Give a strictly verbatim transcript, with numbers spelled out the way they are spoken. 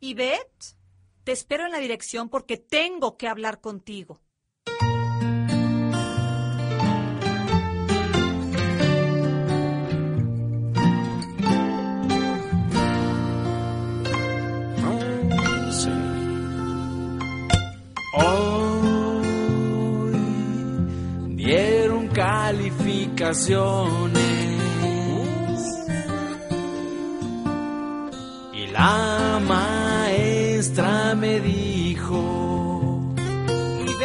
Ivette, te espero en la dirección porque tengo que hablar contigo. Hoy dieron calificaciones y la maestra me dijo: